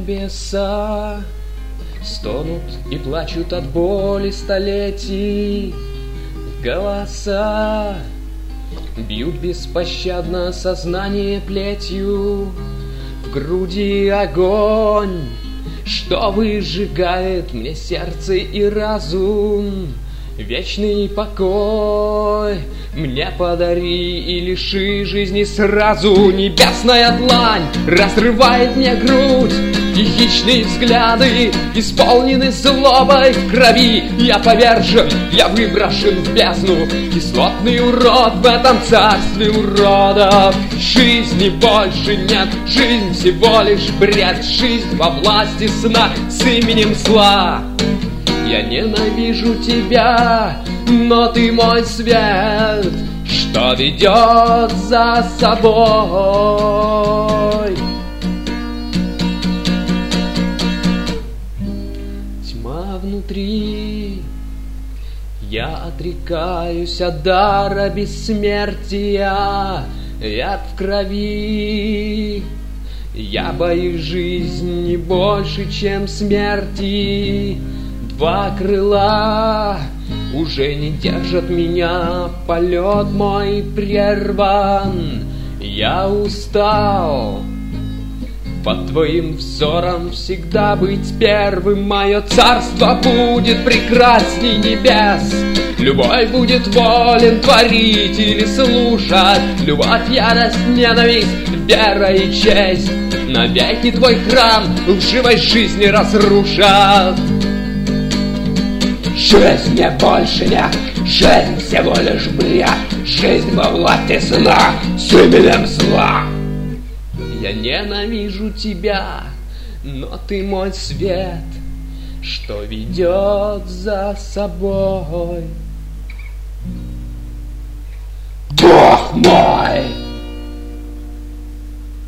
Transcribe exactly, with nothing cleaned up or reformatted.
небеса стонут и плачут от боли столетий. Голоса бьют беспощадно сознание плетью. В груди огонь, что выжигает мне сердце и разум. Вечный покой мне подари и лиши жизни сразу. Небесная длань разрывает мне грудь, и хищные взгляды исполнены злобой в крови. Я повержен, я выброшен в бездну, кислотный урод в этом царстве уродов. Жизни больше нет, жизнь всего лишь бред, жизнь во власти сна с именем зла. Я ненавижу тебя, но ты мой свет, что ведет за собой. Тьма внутри, я отрекаюсь от дара бессмертия. Яд в крови, я боюсь жизни больше, чем смерти. Два крыла уже не держат меня, полет мой прерван. Я устал под твоим взором всегда быть первым. Мое царство будет прекрасней небес. Любовь будет волен творить или слушать. Любовь, ярость, ненависть, вера и честь навеки твой храм лживой жизни разрушат. Жизнь мне больше нет, жизнь всего лишь бред, жизнь во власти сна с именем зла. Я ненавижу тебя, но ты мой свет, что ведет за собой. Бог мой!